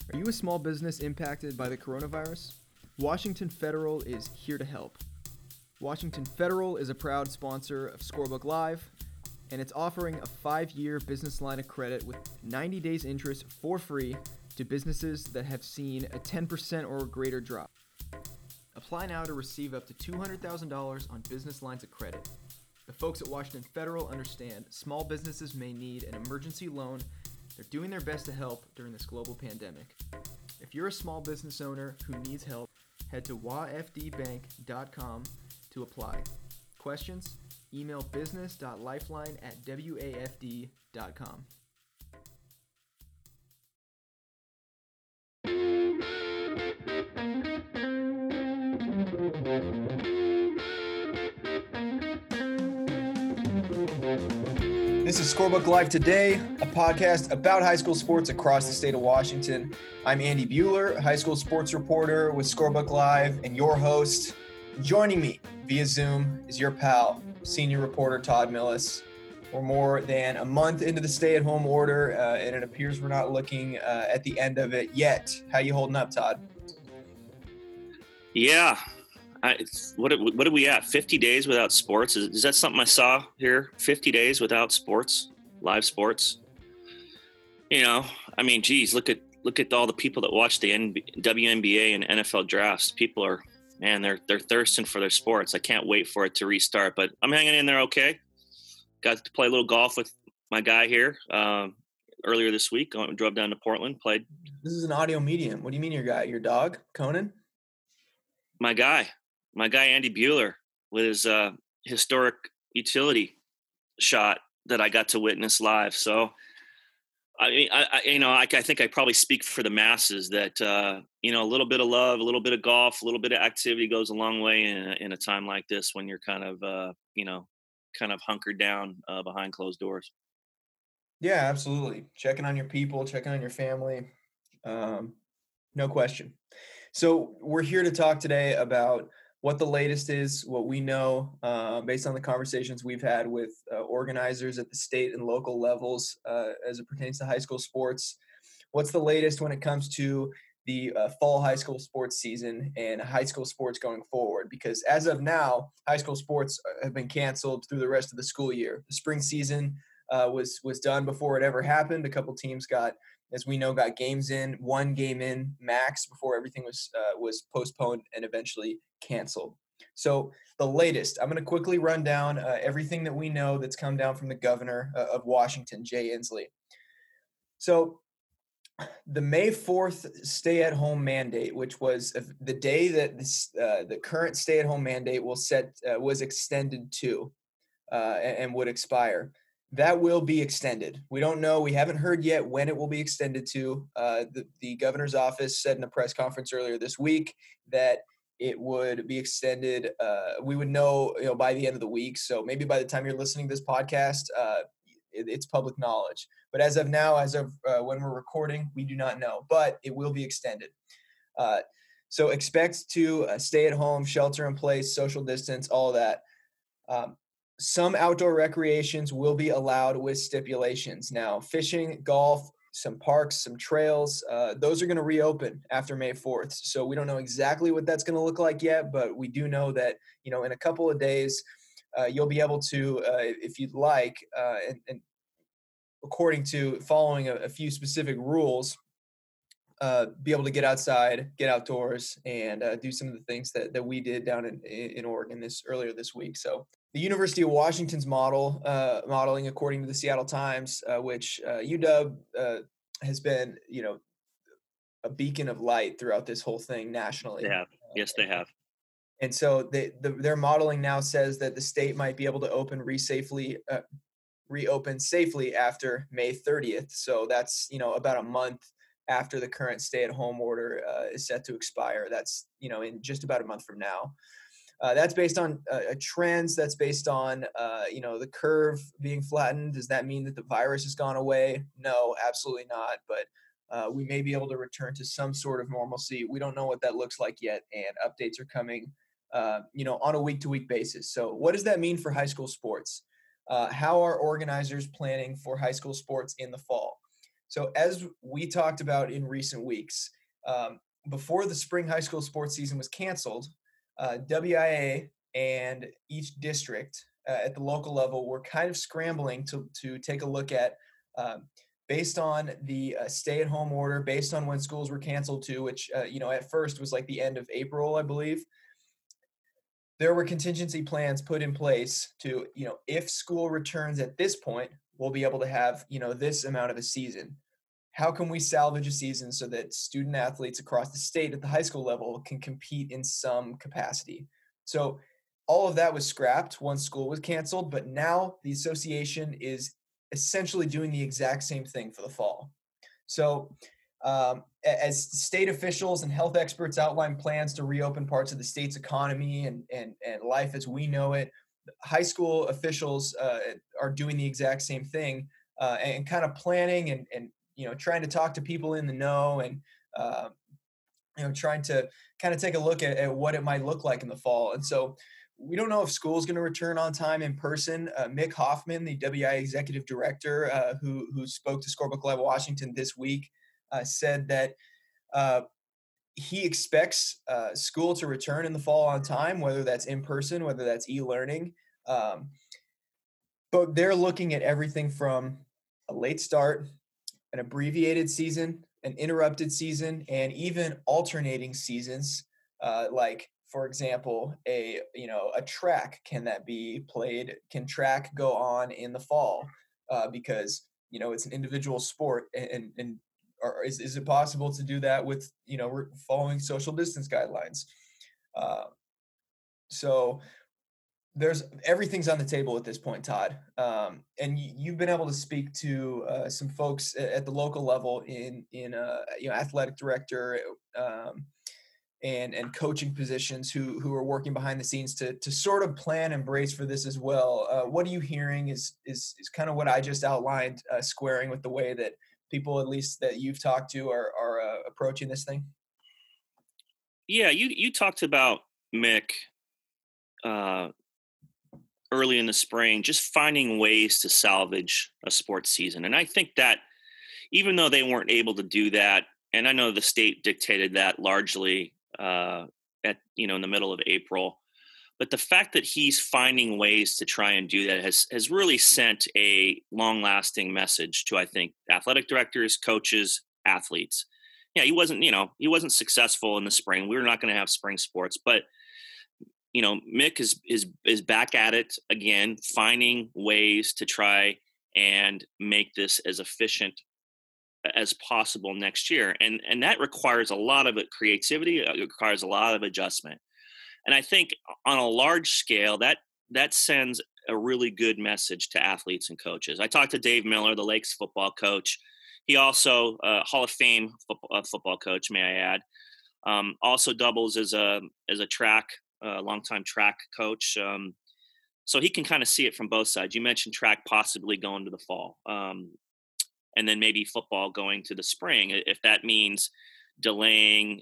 Are you a small business impacted by the coronavirus? Washington Federal is here to help. Washington Federal is a proud sponsor of Scorebook Live, and it's offering a 5-year business line of credit with 90 days interest for free to businesses that have seen a 10% or greater drop. Apply now to receive up to $200,000 on business lines of credit. The folks at Washington Federal understand small businesses may need an emergency loan. They're doing their best to help during this global pandemic. If you're a small business owner who needs help, head to wafdbank.com to apply. Questions? Email business.lifeline@wafd.com. This is Scorebook Live Today, a podcast about high school sports across the state of Washington. I'm Andy Bueller, high school sports reporter with Scorebook Live, and your host. Joining me via Zoom is your pal, senior reporter Todd Millis. We're more than a month into the stay-at-home order, and it appears we're not looking at the end of it yet. How you holding up, Todd? Yeah. What are we at? 50 days without sports? Is that something I saw here? 50 days without sports, live sports. You know, I mean, geez, look at all the people that watch the WNBA and NFL drafts. People are, man, they're thirsting for their sports. I can't wait for it to restart, but I'm hanging in there okay. Got to play a little golf with my guy here earlier this week. I drove down to Portland, played. This is an audio medium. What do you mean your guy? Your dog, Conan? My guy Andy Bueller with his historic utility shot that I got to witness live. So, I mean, I think I probably speak for the masses that a little bit of love, a little bit of golf, a little bit of activity goes a long way in a time like this when you're kind of hunkered down behind closed doors. Yeah, absolutely. Checking on your people, checking on your family. No question. So we're here to talk today about what the latest is, what we know based on the conversations we've had with organizers at the state and local levels as it pertains to high school sports. What's the latest when it comes to the fall high school sports season and high school sports going forward? Because as of now, high school sports have been canceled through the rest of the school year. The spring season was done before it ever happened. A couple teams got games in, one game in max before everything was postponed and eventually canceled. So the latest, I'm going to quickly run down everything that we know that's come down from the governor of Washington, Jay Inslee. So the May 4th stay-at-home mandate, which was the day that the current stay-at-home mandate was extended to and would expire. That will be extended. We don't know. We haven't heard yet when it will be extended to. The governor's office said in a press conference earlier this week that it would be extended. We would know, by the end of the week. So maybe by the time you're listening to this podcast, it's public knowledge. But as of now, when we're recording, we do not know. But it will be extended. So expect to stay at home, shelter in place, social distance, all of that. Some outdoor recreations will be allowed with stipulations. Now, fishing, golf, some parks, some trails, those are going to reopen after May 4th. So we don't know exactly what that's going to look like yet, but we do know that, in a couple of days, you'll be able to, if you'd like, and according to following a few specific rules, be able to get outside, get outdoors, and do some of the things that we did down in Oregon earlier this week. So the University of Washington's modeling, according to the Seattle Times, which UW has been, a beacon of light throughout this whole thing nationally. They have. Yes, they have. And so their modeling now says that the state might be able to reopen safely after May 30th. So that's, about a month after the current stay-at-home order is set to expire. That's, in just about a month from now. That's based on trends. That's based on, the curve being flattened. Does that mean that the virus has gone away? No, absolutely not. But we may be able to return to some sort of normalcy. We don't know what that looks like yet, and updates are coming, on a week-to-week basis. So what does that mean for high school sports? How are organizers planning for high school sports in the fall? So as we talked about in recent weeks, before the spring high school sports season was canceled, WIA and each district at the local level were kind of scrambling to take a look at, based on the stay-at-home order, based on when schools were canceled too, which at first was like the end of April, I believe. There were contingency plans put in place to, if school returns at this point, we'll be able to have, this amount of a season. How can we salvage a season so that student athletes across the state at the high school level can compete in some capacity? So all of that was scrapped once school was canceled, but now the association is essentially doing the exact same thing for the fall. So as state officials and health experts outline plans to reopen parts of the state's economy and life as we know it, high school officials are doing the exact same thing, and kind of planning and trying to talk to people in the know, and trying to kind of take a look at what it might look like in the fall. And so we don't know if school is going to return on time in person. Mick Hoffman, the WI executive director, who spoke to Scorebook Live Washington this week, said that he expects school to return in the fall on time, whether that's in person, whether that's e-learning. But they're looking at everything from a late start, an abbreviated season, an interrupted season, and even alternating seasons. Like, for example, a track, can that be played? Can track go on in the fall? Because it's an individual sport, and or is it possible to do that with following social distance guidelines? So everything's on the table at this point, Todd. And you've been able to speak to some folks at the local level in athletic director and coaching positions who are working behind the scenes to sort of plan and brace for this as well. What are you hearing is kind of what I just outlined, squaring with the way that people, at least that you've talked to, are approaching this thing? Yeah, you talked about Mick early in the spring, just finding ways to salvage a sports season. And I think that even though they weren't able to do that, and I know the state dictated that largely in the middle of April, but the fact that he's finding ways to try and do that has really sent a long-lasting message to, I think, athletic directors, coaches, athletes. Yeah, he wasn't successful in the spring. We were not going to have spring sports, but Mick is back at it again, finding ways to try and make this as efficient as possible next year. And that requires a lot of creativity. It requires a lot of adjustment. And I think on a large scale, that sends a really good message to athletes and coaches. I talked to Dave Miller, the Lakes football coach. He also Hall of Fame football coach, may I add. Also doubles as a track, longtime track coach. So he can kind of see it from both sides. You mentioned track possibly going to the fall, and then maybe football going to the spring. If that means delaying,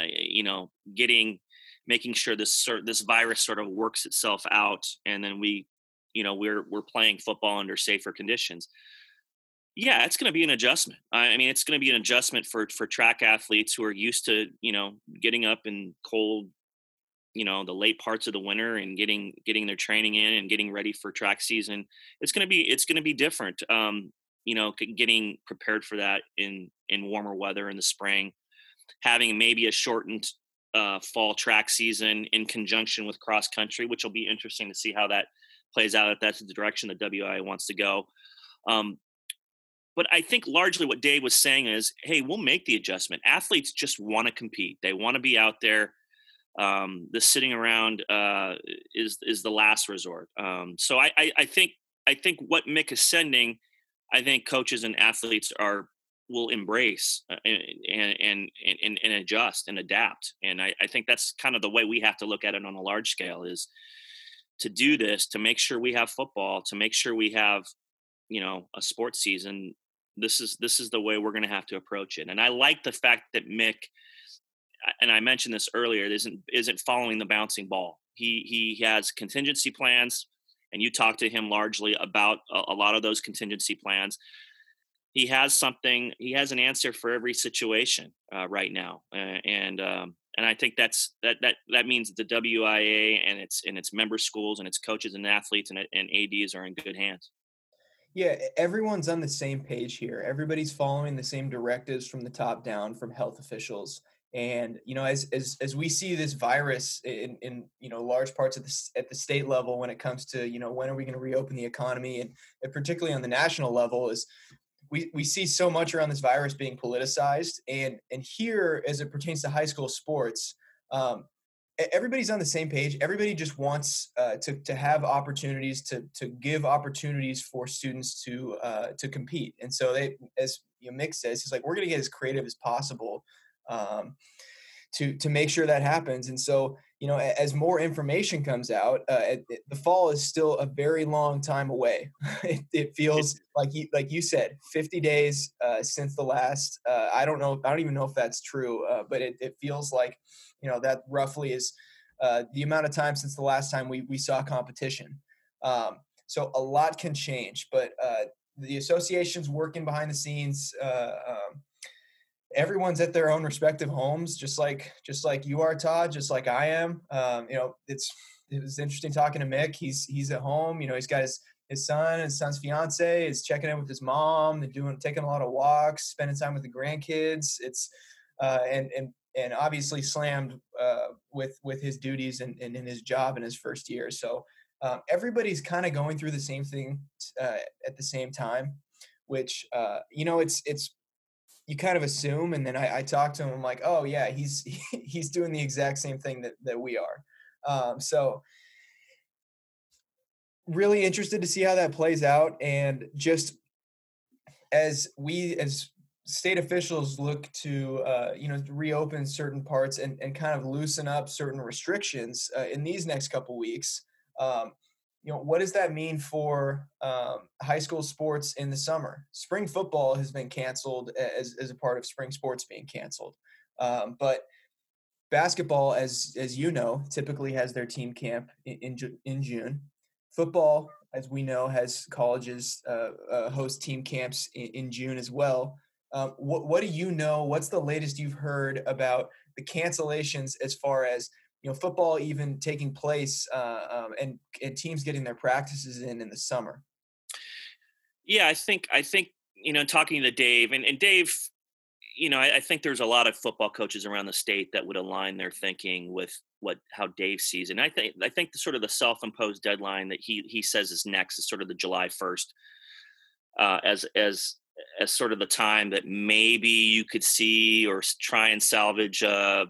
making sure this virus sort of works itself out, and then we're playing football under safer conditions. Yeah, it's going to be an adjustment. I mean, it's going to be an adjustment for track athletes who are used to getting up in cold, the late parts of the winter and getting their training in and getting ready for track season. It's going to be different. Getting prepared for that in warmer weather in the spring, having maybe a shortened fall track season in conjunction with cross country, which will be interesting to see how that plays out, if that's the direction that WI wants to go. But I think largely what Dave was saying is, hey, we'll make the adjustment. Athletes just want to compete. They want to be out there. The sitting around is the last resort. So I think what Mick is sending, I think coaches and athletes will embrace and adjust and adapt. And I think that's kind of the way we have to look at it on a large scale, is to do this, to make sure we have football, to make sure we have, a sports season. This is the way we're going to have to approach it. And I like the fact that Mick, and I mentioned this earlier, isn't following the bouncing ball. He has contingency plans, and you talked to him largely about a lot of those contingency plans. he has something. He has an answer for every situation right now, and I think that means the WIA and its member schools and its coaches and athletes and ads are in good hands. Yeah, everyone's on the same page here. Everybody's following the same directives from the top down from health officials. And as we see this virus in large parts of at the state level when it comes to when are we going to reopen the economy, and particularly on the national level, is we see so much around this virus being politicized, and here as it pertains to high school sports, um, everybody's on the same page. Everybody just wants to have opportunities to give opportunities for students to compete. And so they, as Mick says, he's like, we're going to get as creative as possible um, to make sure that happens. And so as more information comes out, the fall is still a very long time away. It feels like you said, 50 days since the last. I don't know. I don't even know if that's true, but it feels like that roughly is the amount of time since the last time we saw competition. So a lot can change, but the association's working behind the scenes. Everyone's at their own respective homes, just like you are, Todd, just like I am. It was interesting talking to Mick. He's at home. He's got his son, his son's fiance is checking in with his mom. They're taking a lot of walks, spending time with the grandkids. It's and obviously slammed with his duties and in his job in his first year. So everybody's kind of going through the same thing at the same time, which it's you kind of assume. And then I talked to him. I'm like, oh yeah, he's doing the exact same thing that we are. So really interested to see how that plays out. And just as state officials look to reopen certain parts and kind of loosen up certain restrictions in these next couple weeks, what does that mean for high school sports in the summer? Spring football has been canceled as a part of spring sports being canceled, but basketball, as typically has their team camp in June. Football, as we know, has colleges host team camps in June as well. What do you know? What's the latest you've heard about the cancellations as far as football even taking place and teams getting their practices in the summer? Yeah, I think talking to Dave and Dave, I think there's a lot of football coaches around the state that would align their thinking with how Dave sees it. And I think the sort of the self-imposed deadline that he says is next is sort of the July 1st, as sort of the time that maybe you could see or try and salvage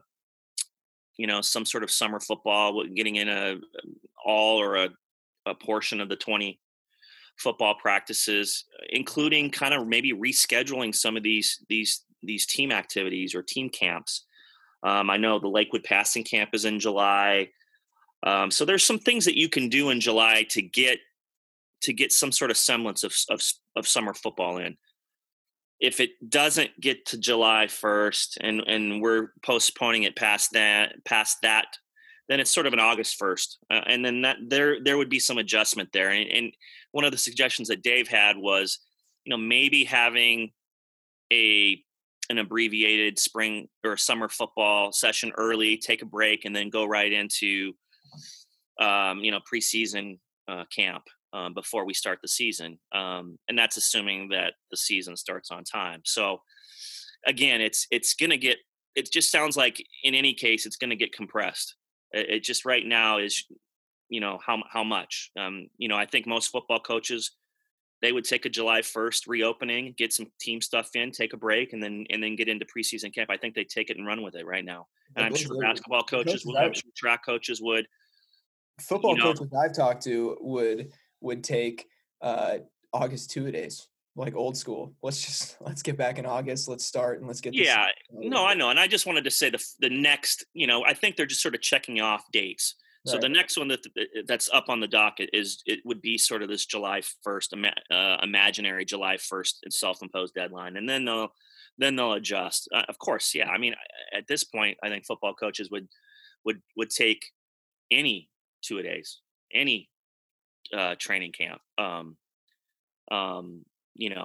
some sort of summer football, getting in all or a portion of the 20 football practices, including kind of maybe rescheduling some of these team activities or team camps. I know the Lakewood passing camp is in July. So there's some things that you can do in July to get some sort of semblance of summer football in. If it doesn't get to July 1st and we're postponing it past that, then it's sort of an August 1st. And then that there would be some adjustment there. And one of the suggestions that Dave had was, maybe having an abbreviated spring or summer football session early, take a break, and then go right into, preseason camp before we start the season. And that's assuming that the season starts on time. So again, it's going to get, it just sounds like in any case, it's going to get compressed. It just right now is, how much, I think most football coaches, they would take a July 1st reopening, get some team stuff in, take a break, and then get into preseason camp. I think they take it and run with it right now. And I'm sure basketball coaches would, I'm sure track coaches would. Football coaches I've talked to would take August 2-a-days, like old school. Let's get back in August. Let's start and let's get this. Yeah, no, I know. And I just wanted to say the next, I think they're just sort of checking off dates. So the next one that's up on the docket it would be sort of this July 1st, imaginary July 1st self-imposed deadline, and then they'll adjust. Of course, yeah. I mean, at this point, I think football coaches would take any 2-a-days, any training camp,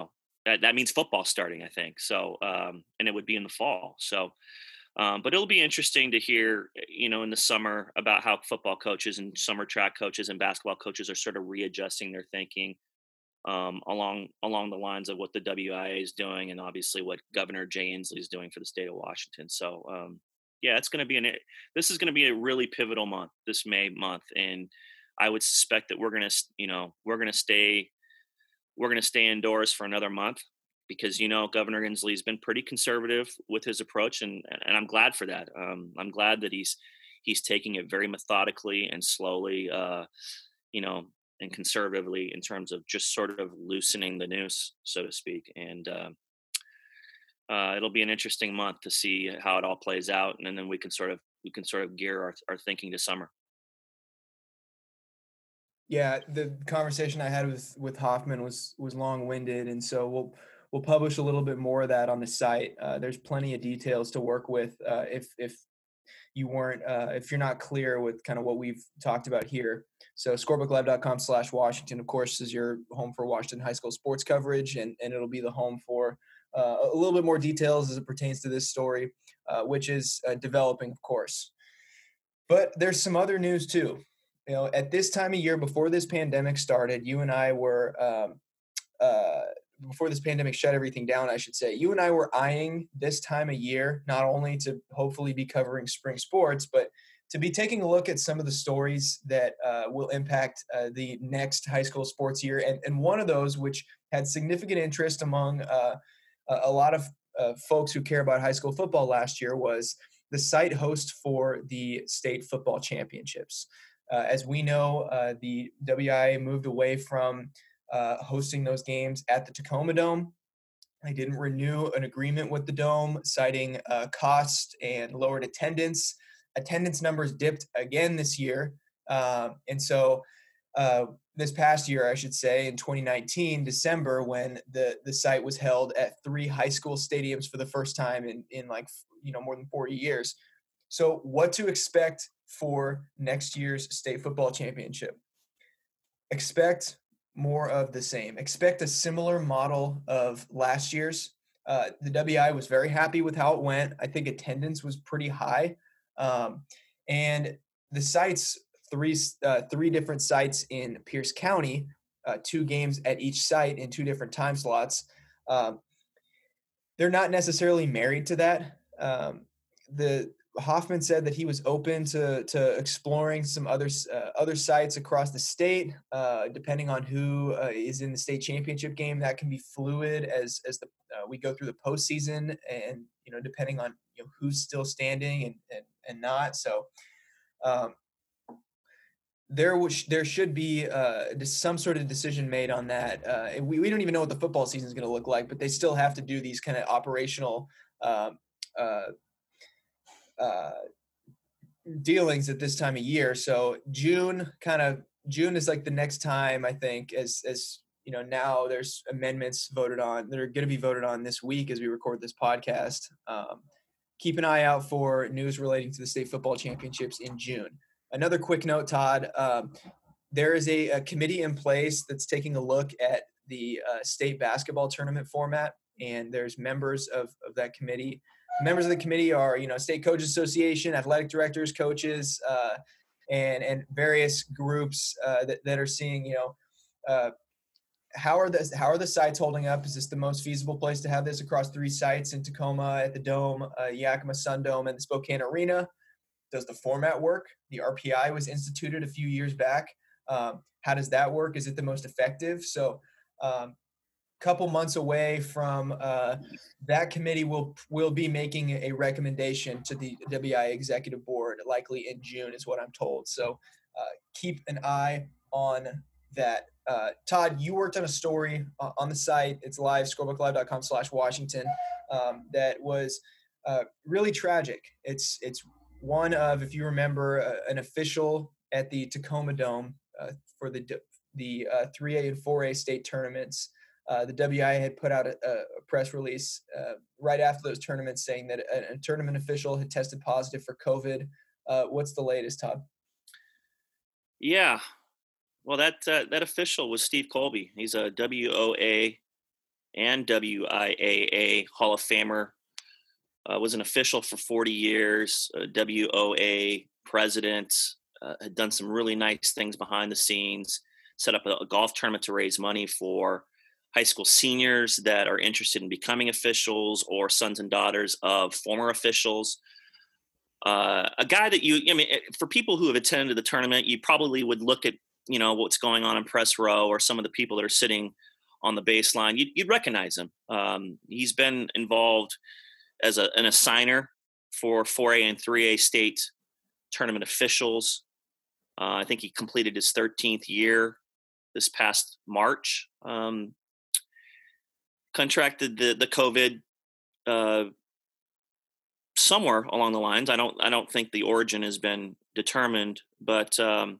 that means football starting, I think. So, and it would be in the fall. So, but it'll be interesting to hear, in the summer about how football coaches and summer track coaches and basketball coaches are sort of readjusting their thinking along the lines of what the WIA is doing, and obviously what Governor Jay Inslee is doing for the state of Washington. So, yeah, this is going to be a really pivotal month, this May month, and I would suspect that we're going to stay indoors for another month because Governor Inslee's been pretty conservative with his approach, and I'm glad for that. I'm glad that he's taking it very methodically and slowly, you know, and conservatively in terms of just sort of loosening the noose, so to speak. And it'll be an interesting month to see how it all plays out, and then we can sort of gear our thinking to summer. Yeah, the conversation I had with Hoffman was long-winded, and so we'll publish a little bit more of that on the site. There's plenty of details to work with if you're not clear with kind of what we've talked about here. So scorebooklive.com/Washington, of course, is your home for Washington high school sports coverage, and it'll be the home for a little bit more details as it pertains to this story, which is developing, of course. But there's some other news too. At this time of year, before this pandemic started, you and I were, before this pandemic shut everything down, I should say, you and I were eyeing this time of year, not only to hopefully be covering spring sports, but to be taking a look at some of the stories that will impact the next high school sports year. And one of those, which had significant interest among a lot of folks who care about high school football last year, was the site host for the state football championships. As we know, the WIA moved away from hosting those games at the Tacoma Dome. They didn't renew an agreement with the Dome, citing cost and lowered attendance. Attendance numbers dipped again this year. And so this past year, I should say, in 2019, December, when the site was held at 3 high school stadiums for the first time in more than 40 years. So what to expect for next year's state football championship? Expect more of the same. Expect a similar model of last year's. The WI was very happy with how it went. I think attendance was pretty high. And the sites, three different sites in Pierce County, 2 games at each site in 2 different time slots. They're not necessarily married to that. The Hoffman said that he was open to exploring some other sites across the state, depending on who is in the state championship game. That can be fluid as we go through the postseason, and depending on who's still standing and not. So there should be some sort of decision made on that. And we don't even know what the football season is going to look like, but they still have to do these kind of operational dealings at this time of year. So June is like the next time, I think, as now there's amendments voted on that are going to be voted on this week as we record this podcast. Keep an eye out for news relating to the state football championships in June. Another quick note, Todd, there is a committee in place that's taking a look at the state basketball tournament format, and there's members of that committee. Members of the committee are, State Coaches Association, athletic directors, coaches, and various groups that are seeing, how are the sites holding up? Is this the most feasible place to have this across 3 sites in Tacoma, at the Dome, Yakima Sun Dome, and the Spokane Arena? Does the format work? The RPI was instituted a few years back. How does that work? Is it the most effective? So, couple months away from that committee will be making a recommendation to the WI executive board, likely in June is what I'm told. So keep an eye on that. Todd, you worked on a story on the site. It's live, scorebooklive.com/Washington, that was really tragic. It's one of, if you remember, an official at the Tacoma Dome for the 3A and 4A state tournaments. The WI had put out a press release right after those tournaments saying that a tournament official had tested positive for COVID. What's the latest, Todd? Yeah, well, that official was Steve Colby. He's a WOA and WIAA Hall of Famer. Was an official for 40 years, WOA president, had done some really nice things behind the scenes, set up a golf tournament to raise money for high school seniors that are interested in becoming officials or sons and daughters of former officials. A guy that for people who have attended the tournament, you probably would look at, what's going on in press row or some of the people that are sitting on the baseline. You'd recognize him. He's been involved as an assigner for 4A and 3A state tournament officials. I think he completed his 13th year this past March. Contracted the COVID somewhere along the lines. I don't think the origin has been determined, but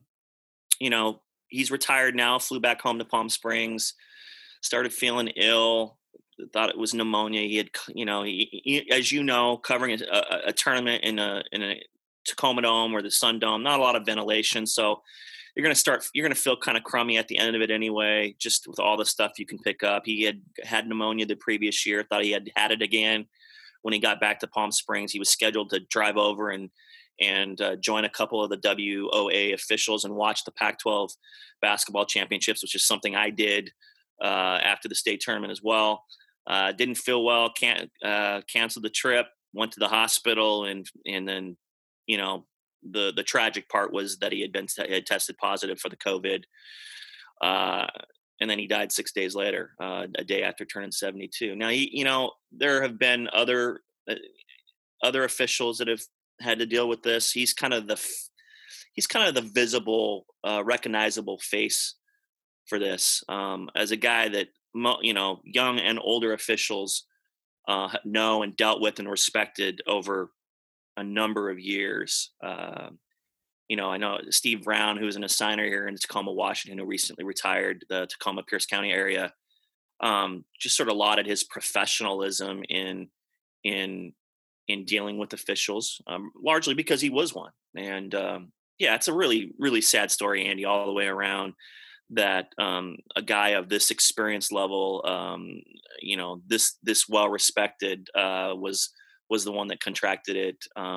he's retired now. Flew back home to Palm Springs. Started feeling ill. Thought it was pneumonia. He had, as covering a tournament in a Tacoma Dome or the Sun Dome, not a lot of ventilation. So you're going to feel kind of crummy at the end of it anyway, just with all the stuff you can pick up. He had pneumonia the previous year, thought he had it again. When he got back to Palm Springs, he was scheduled to drive over and join a couple of the WOA officials and watch the Pac-12 basketball championships, which is something I did after the state tournament as well. Didn't feel well, canceled the trip, went to the hospital, and then, the tragic part was that he had tested positive for the COVID. And then he died 6 days later, a day after turning 72. Now, there have been other officials that have had to deal with this. He's kind of the visible, recognizable face for this, as a guy that young and older officials know and dealt with and respected over a number of years. I know Steve Brown, who's an assigner here in Tacoma, Washington, who recently retired, the Tacoma Pierce County area, just sort of lauded his professionalism in dealing with officials, largely because he was one. And it's a really, really sad story, Andy, all the way around. That a guy of this experience level, this well respected, was the one that contracted it.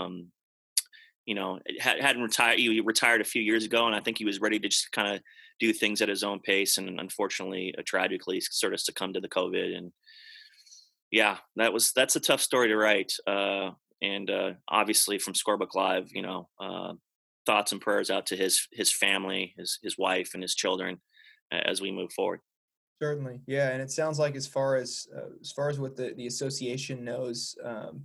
Hadn't retired. He retired a few years ago, and I think he was ready to just kind of do things at his own pace. And unfortunately, tragically, sort of succumbed to the COVID. And that's a tough story to write. And obviously, from Scorebook Live, thoughts and prayers out to his family, his wife, and his children as we move forward. Certainly, yeah. And it sounds like as far as what the association knows,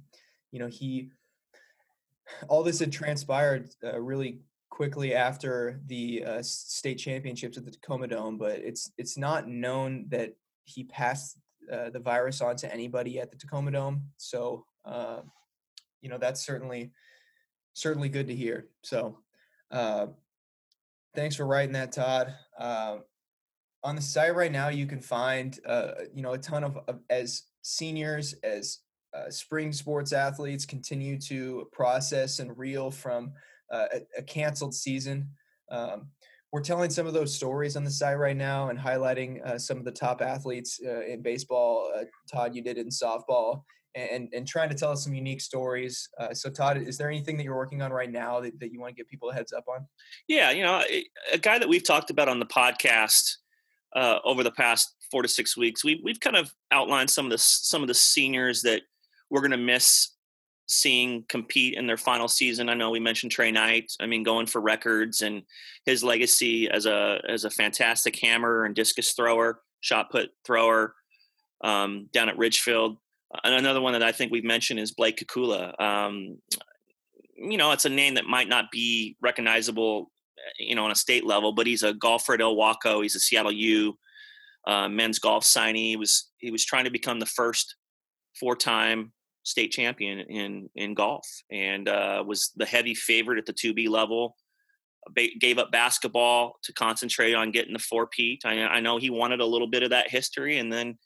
all this had transpired really quickly after the state championships at the Tacoma Dome, but it's not known that he passed the virus on to anybody at the Tacoma Dome. So that's certainly good to hear. So thanks for writing that, Todd. On the site right now, you can find a ton of as seniors, as spring sports athletes continue to process and reel from a canceled season. We're telling some of those stories on the site right now and highlighting some of the top athletes in baseball. Todd, you did it in softball, and trying to tell us some unique stories. So Todd, is there anything that you're working on right now that you want to give people a heads up on? Yeah, a guy that we've talked about on the podcast over the past 4 to 6 weeks, we've kind of outlined some of the seniors that we're going to miss seeing compete in their final season. I know we mentioned Trey Knight. I mean, going for records and his legacy as a fantastic hammer and discus thrower, shot put thrower down at Ridgefield. And another one that I think we've mentioned is Blake Kukula. It's a name that might not be recognizable, on a state level, but he's a golfer at Ilwaco. He's a Seattle U men's golf signee. He was trying to become the first 4-time state champion in golf, and was the heavy favorite at the 2B level. Gave up basketball to concentrate on getting the 4-peat. I know he wanted a little bit of that history, and then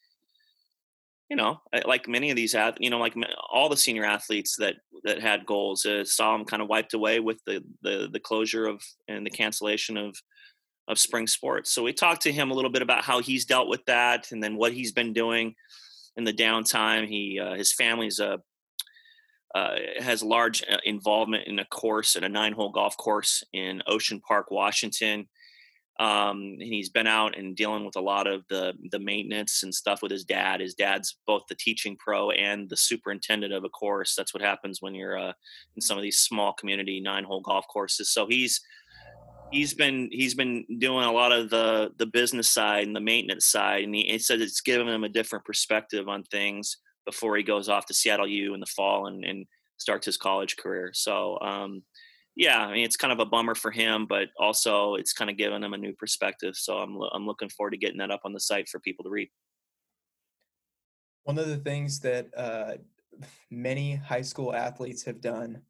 like many of these like all the senior athletes that had goals, saw them kind of wiped away with the closure of and the cancellation of spring sports. So we talked to him a little bit about how he's dealt with that, and then what he's been doing in the downtime. His family's has large involvement in a 9-hole golf course in Ocean Park, Washington. And he's been out and dealing with a lot of the maintenance and stuff with his dad. His dad's both the teaching pro and the superintendent of a course. That's what happens when you're in some of these small community 9-hole golf courses. So he's been doing a lot of the business side and the maintenance side, and he said it's given him a different perspective on things before he goes off to Seattle U in the fall and starts his college career. So yeah, I mean, it's kind of a bummer for him, but also it's kind of given him a new perspective. So I'm looking forward to getting that up on the site for people to read. One of the things that many high school athletes have done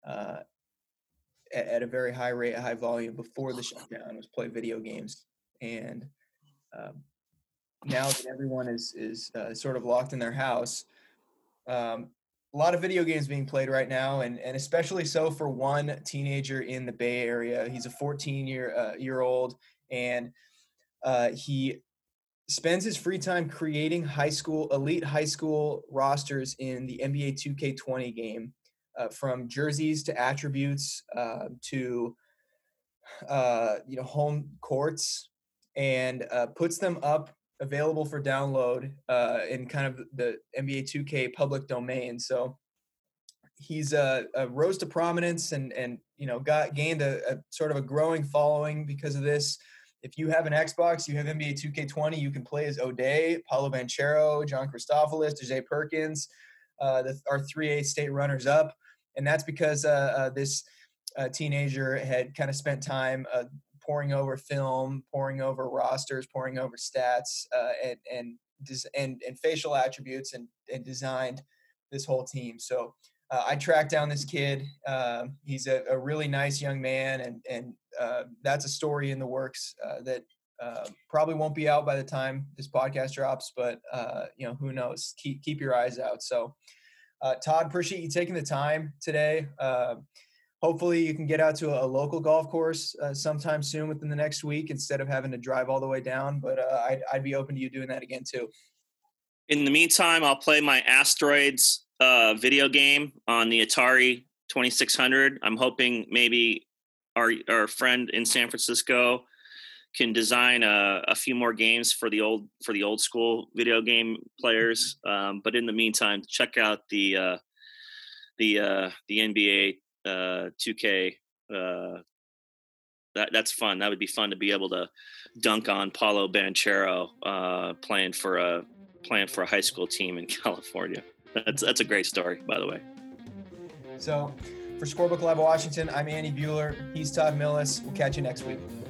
at a very high rate, high volume before the shutdown was play video games. And now that everyone is sort of locked in their house, a lot of video games being played right now, and especially so for one teenager in the Bay Area. He's a 14-year-old, and he spends his free time creating elite high school rosters in the NBA 2K20 game, from jerseys to attributes to home courts, and puts them up available for download in kind of the NBA 2K public domain. So he's rose to prominence and gained a sort of a growing following because of this. If you have an Xbox, you have NBA 2K20, you can play as O'Day, Paolo Banchero, John Christophoulos, DJ Perkins, our 3A state runners up. And that's because this teenager had kind of spent time poring over film, poring over rosters, poring over stats, and facial attributes, and designed this whole team. So I tracked down this kid. He's a really nice young man, and that's a story in the works that probably won't be out by the time this podcast drops, but who knows? Keep your eyes out. So Todd, appreciate you taking the time today. Hopefully you can get out to a local golf course sometime soon within the next week instead of having to drive all the way down. But I'd be open to you doing that again too. In the meantime, I'll play my Asteroids video game on the Atari 2600. I'm hoping maybe our friend in San Francisco can design a few more games for the old school video game players. But in the meantime, check out the NBA 2K. That's fun. That would be fun to be able to dunk on Paolo Banchero playing for a high school team in California. That's a great story, by the way. So for Scorebook Live Washington, I'm Andy Bueller. He's Todd Millis. We'll catch you next week.